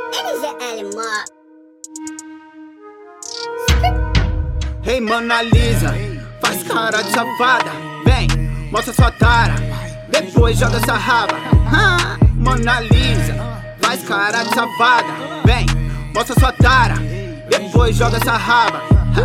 Hey Mona Lisa, faz cara de safada, vem, mostra sua tara, depois joga essa raba. Mona Lisa, faz cara de safada, vem, mostra sua tara, depois joga essa raba.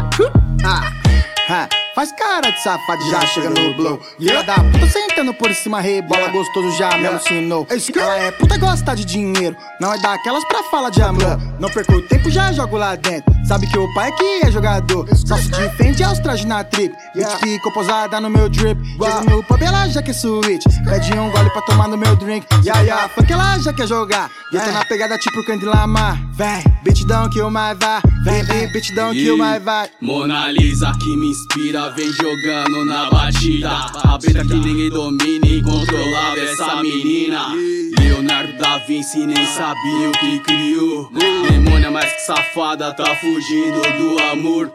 Faz cara de safado, já chega no blow. Filha da puta sentando por cima, rebola gostoso, já me alucinou. Ela é puta, gosta de dinheiro, não é daquelas pra falar de amor. Não perco tempo, já jogo lá dentro. Sabe que o pai que é jogador, só se defende aos trajes na trip. Bitch ficou posada no meu drip. Chego no pub, ela já quer switch. Pede um gole pra tomar no meu drink. Funk ela já quer jogar. Eu tô na pegada tipo Candy Lamar. Vem, bitch don't kill my vibe. Vem, bitch don't kill my vibe. Mona Lisa que me inspira, vem jogando na batida. A preta que ninguém domina, incontrolável essa menina. Leonardo da Vinci nem sabia o que criou. Demônia mais que safada, tá fugindo do amor.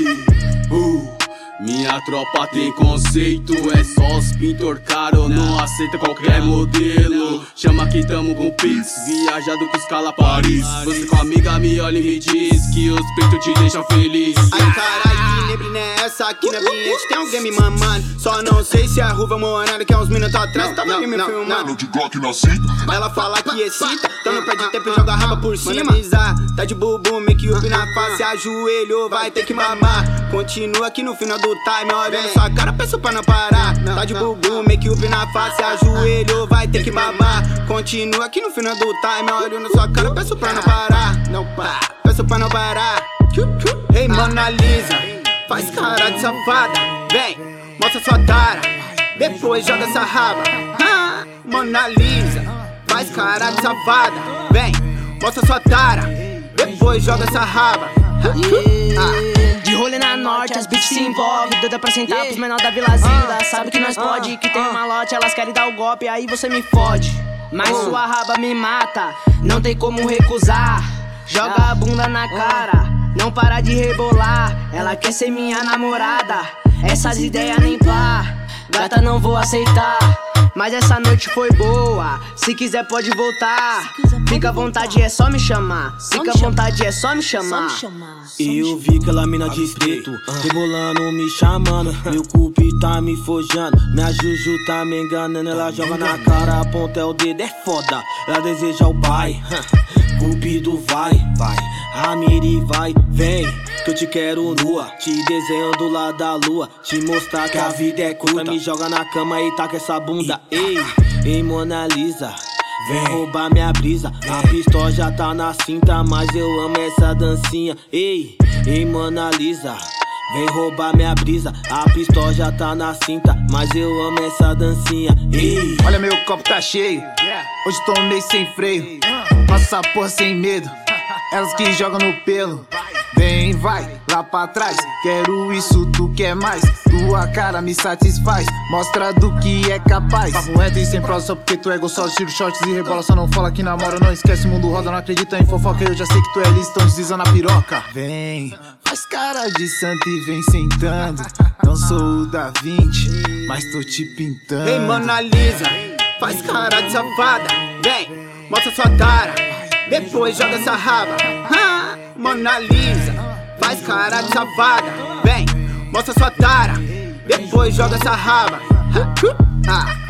Minha tropa tem conceito, é só os pintor caro, não aceita qualquer modelo. Chama que tamo com Pix, viajado que escala Paris. Você com a amiga me olha e me diz que os peitos te deixam feliz. Ai carai, que neblina é essa aqui na ambiente? Tem alguém me mamando, só não sei se é a Ruva Morena que há uns minutos atrás tava aqui me filmando. De Glock na cinta. Ela fala que excita, então não perde tempo e joga a raba por cima. Tá de bubu, make up na face, ajoelhou, vai ter que mamar. Continua aqui no final do time, olhando sua cara, peço pra não parar. Tá de bubu, make up na face, ajoelhou, vai ter que mamar. Continua aqui no final do time, olhando sua cara, peço pra não parar. Peço pra não parar. Hey Mona Lisa, faz cara de safada, vem, mostra sua tara, depois joga essa raba. Mona Lisa, faz cara de safada, vem, mostra sua tara, depois joga essa raba. De rolê na norte, as bitches se envolvem, doida pra sentar pros menor da Vila Zilda. Sabe que nós pode, que tem uma lote, elas querem dar o golpe, aí você me fode. Mas sua raba me mata, não tem como recusar. Joga a bunda na cara, não para de rebolar. Ela quer ser minha namorada, essas ideias nem pá. Gata, não vou aceitar, mas essa noite foi boa. Se quiser pode voltar, fica à vontade, é só me chamar. Fica à vontade, é só me chamar. E eu vi aquela mina de preto rebolando, me chamando. Meu cupi tá me forjando, minha juju tá me enganando. Ela joga na cara, aponta o dedo, é foda. Ela deseja o pai, Cupido vai, Ramiri vai, vem, que eu te quero nua. Te desenho do lado da lua, te mostrar que a vida é curta. Me joga na cama e taca essa bunda. Ei Mona Lisa, vem roubar minha brisa. A pistola já tá na cinta, mas eu amo essa dancinha. Ei Mona Lisa, vem roubar minha brisa. A pistola já tá na cinta, mas eu amo essa dancinha. Olha, meu copo tá cheio, hoje tomei sem freio. Passa porra sem medo, elas que jogam no pelo. Vem, vai, lá pra trás, quero isso, tu quer mais. Tua cara me satisfaz, mostra do que é capaz. Papo reto e sem prosa, só porque tu é gostoso. Tiro shorts e rebola, só não fala que namora. Não esquece, mundo roda, não acredita em fofoca. Eu já sei que tu é lista, tão deslizando a piroca. Vem, faz cara de santo e vem sentando. Não sou o Da Vinci, mas tô te pintando. Hey Mona Lisa, faz cara de safada, vem, mostra sua tara, depois joga essa raba. Mona Lisa, faz cara de safada, vem, mostra sua tara, depois joga essa raba.